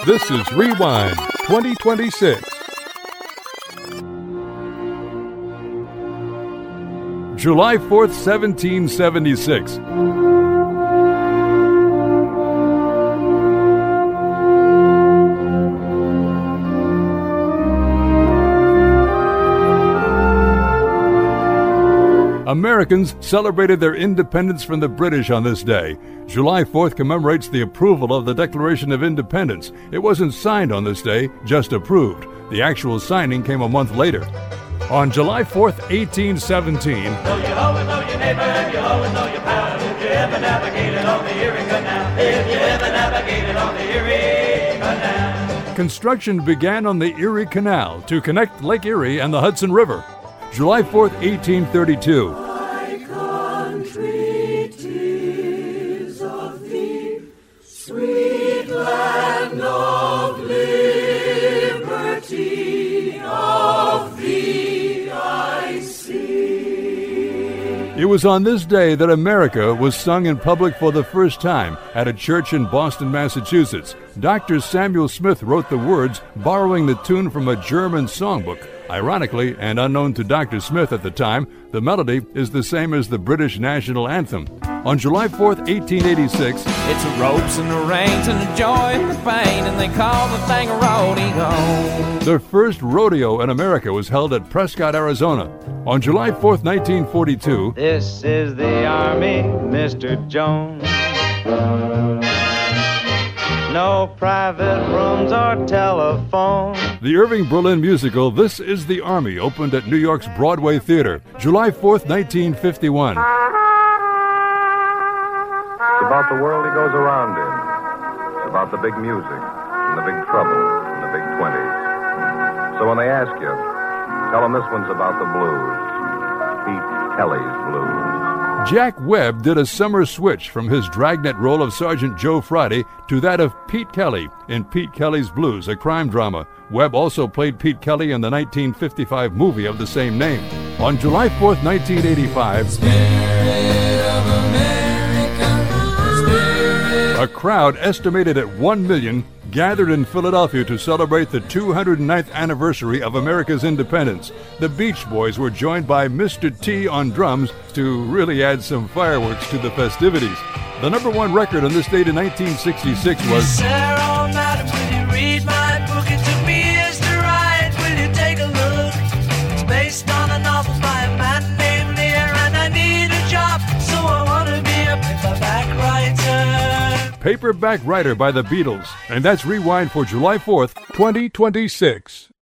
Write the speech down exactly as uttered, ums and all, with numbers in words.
This is Rewind twenty twenty-six. July fourth, seventeen seventy-six. Americans celebrated their independence from the British on this day. July fourth commemorates the approval of the Declaration of Independence. It wasn't signed on this day, just approved. The actual signing came a month later. On July fourth, eighteen seventeen, Know your hoe and know your neighbor, and you hoe and know your pal. If you ever navigated on the Erie Canal, if you ever navigated on the Erie Canal. construction began on the Erie Canal to connect Lake Erie and the Hudson River. July fourth, eighteen thirty-two. My country, 'tis of thee, sweet land of liberty, of thee I sing. It was on this day that America was sung in public for the first time at a church in Boston, Massachusetts. Doctor Samuel Smith wrote the words, borrowing the tune from a German songbook. Ironically, and unknown to Doctor Smith at the time, the melody is the same as the British national anthem. On July fourth, eighteen eighty-six, it's the ropes and the reins and the joy and the pain, and they call the thing a rodeo. the first rodeo in America was held at Prescott, Arizona. On July fourth, nineteen forty-two, This is the Army, Mister Jones. No private rooms or telephone. the Irving Berlin musical This Is the Army opened at New York's Broadway Theater. July fourth, nineteen fifty-one. It's about the world he goes around in. It's about the big music and the big trouble and the big twenties. So when they ask you, tell them this one's about the blues. Pete Kelly's blues. Jack Webb did a summer switch from his dragnet role of Sergeant Joe Friday to that of Pete Kelly in Pete Kelly's Blues, a crime drama. Webb also played Pete Kelly in the nineteen fifty-five movie of the same name. On July fourth, nineteen eighty-five, a crowd estimated at one million gathered in Philadelphia to celebrate the two hundred ninth anniversary of America's independence. The Beach Boys were joined by Mister T on drums to really add some fireworks to the festivities. The number one record on this date in nineteen sixty-six was Sarah, madam, will you read my book? It took me years to write. Will you take a look? It's based on a novel by a man named Lear, and I need a job, so I want to be a paperback writer. Paperback Writer by the Beatles. And that's Rewind for July fourth, twenty twenty-six.